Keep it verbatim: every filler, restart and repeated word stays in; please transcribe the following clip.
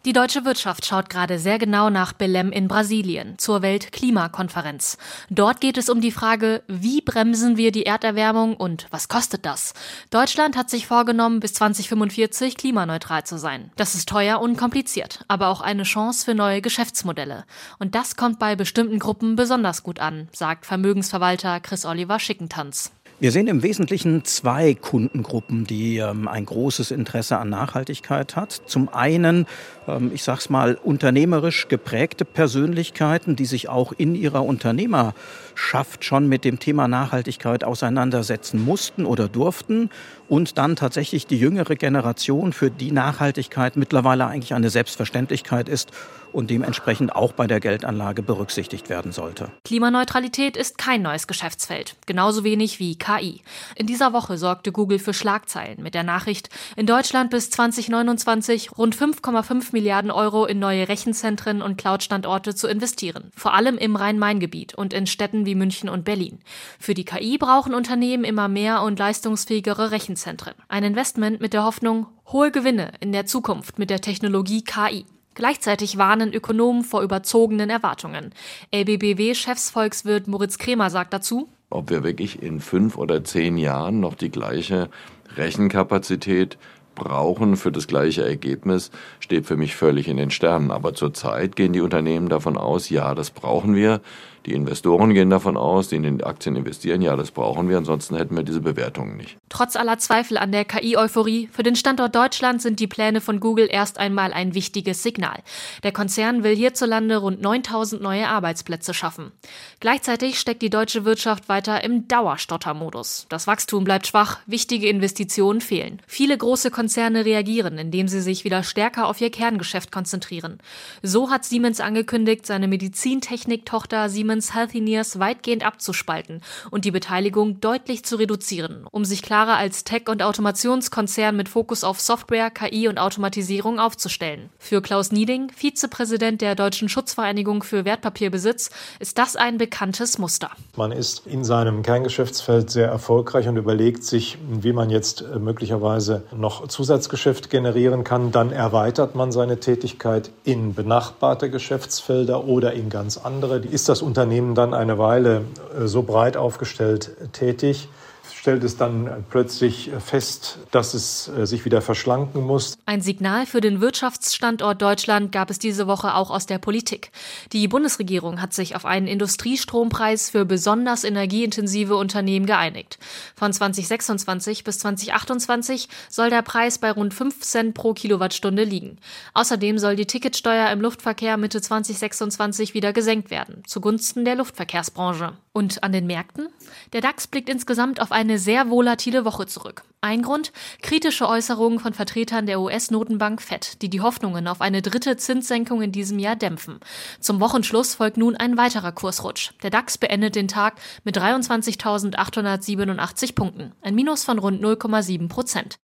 Die deutsche Wirtschaft schaut gerade sehr genau nach Belém in Brasilien zur Weltklimakonferenz. Dort geht es um die Frage, wie bremsen wir die Erderwärmung und was kostet das? Deutschland hat sich vorgenommen, bis zwanzig fünfundvierzig klimaneutral zu sein. Das ist teuer und kompliziert, aber auch eine Chance für neue Geschäftsmodelle. Und das kommt bei bestimmten Gruppen besonders gut an, sagt Vermögensverwalter Chris-Oliver Schickentanz. Wir sehen im Wesentlichen zwei Kundengruppen, die ähm, ein großes Interesse an Nachhaltigkeit hat. Zum einen, ähm, ich sag's mal, unternehmerisch geprägte Persönlichkeiten, die sich auch in ihrer Unternehmerschaft schon mit dem Thema Nachhaltigkeit auseinandersetzen mussten oder durften. Und dann tatsächlich die jüngere Generation, für die Nachhaltigkeit mittlerweile eigentlich eine Selbstverständlichkeit ist und dementsprechend auch bei der Geldanlage berücksichtigt werden sollte. Klimaneutralität ist kein neues Geschäftsfeld, genauso wenig wie K I. In dieser Woche sorgte Google für Schlagzeilen mit der Nachricht, in Deutschland bis zwanzig neunundzwanzig rund fünf Komma fünf Milliarden Euro in neue Rechenzentren und Cloud-Standorte zu investieren, vor allem im Rhein-Main-Gebiet und in Städten wie München und Berlin. Für die K I brauchen Unternehmen immer mehr und leistungsfähigere Rechenzentren. Ein Investment mit der Hoffnung, hohe Gewinne in der Zukunft mit der Technologie K I. Gleichzeitig warnen Ökonomen vor überzogenen Erwartungen. L B B W-Chefsvolkswirt Moritz Kremer sagt dazu: Ob wir wirklich in fünf oder zehn Jahren noch die gleiche Rechenkapazität brauchen für das gleiche Ergebnis, steht für mich völlig in den Sternen. Aber zurzeit gehen die Unternehmen davon aus, ja, das brauchen wir. Die Investoren gehen davon aus, die in den Aktien investieren, ja, das brauchen wir, ansonsten hätten wir diese Bewertungen nicht. Trotz aller Zweifel an der K I-Euphorie, für den Standort Deutschland sind die Pläne von Google erst einmal ein wichtiges Signal. Der Konzern will hierzulande rund neuntausend neue Arbeitsplätze schaffen. Gleichzeitig steckt die deutsche Wirtschaft weiter im Dauerstottermodus. Das Wachstum bleibt schwach, wichtige Investitionen fehlen. Viele große Konzerne reagieren, indem sie sich wieder stärker auf ihr Kerngeschäft konzentrieren. So hat Siemens angekündigt, seine Medizintechnik-Tochter Siemens Healthineers weitgehend abzuspalten und die Beteiligung deutlich zu reduzieren, um sich klarer als Tech- und Automationskonzern mit Fokus auf Software, K I und Automatisierung aufzustellen. Für Klaus Nieding, Vizepräsident der Deutschen Schutzvereinigung für Wertpapierbesitz, ist das ein bekanntes Muster. Man ist in seinem Kerngeschäftsfeld sehr erfolgreich und überlegt sich, wie man jetzt möglicherweise noch Zusatzgeschäft generieren kann. Dann erweitert man seine Tätigkeit in benachbarte Geschäftsfelder oder in ganz andere. Ist das Unternehmen dann eine Weile so breit aufgestellt tätig, stellt es dann plötzlich fest, dass es sich wieder verschlanken muss. Ein Signal für den Wirtschaftsstandort Deutschland gab es diese Woche auch aus der Politik. Die Bundesregierung hat sich auf einen Industriestrompreis für besonders energieintensive Unternehmen geeinigt. Von zwanzig sechsundzwanzig bis zwanzig achtundzwanzig soll der Preis bei rund fünf Cent pro Kilowattstunde liegen. Außerdem soll die Ticketsteuer im Luftverkehr Mitte zwanzig sechsundzwanzig wieder gesenkt werden, zugunsten der Luftverkehrsbranche. Und an den Märkten? Der DAX blickt insgesamt auf eine sehr volatile Woche zurück. Ein Grund? Kritische Äußerungen von Vertretern der U S-Notenbank Fed, die die Hoffnungen auf eine dritte Zinssenkung in diesem Jahr dämpfen. Zum Wochenschluss folgt nun ein weiterer Kursrutsch. Der DAX beendet den Tag mit dreiundzwanzigtausendachthundertsiebenundachtzig Punkten, ein Minus von rund null Komma sieben Prozent.